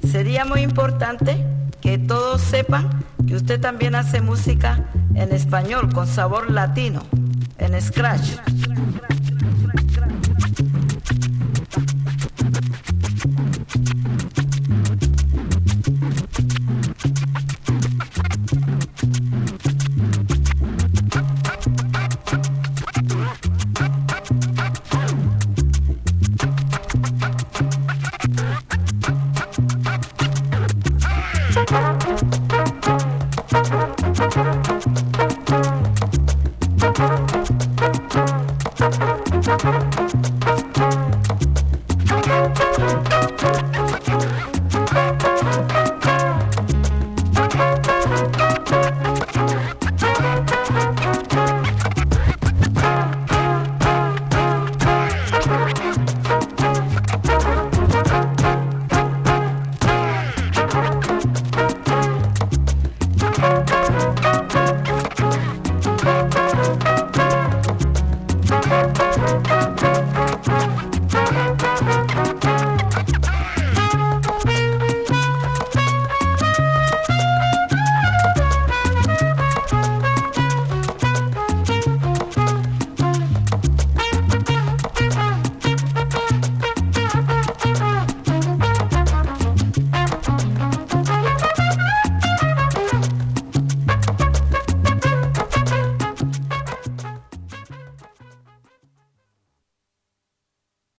Sería muy importante que todos sepan que usted también hace música en español con sabor latino, en scratch.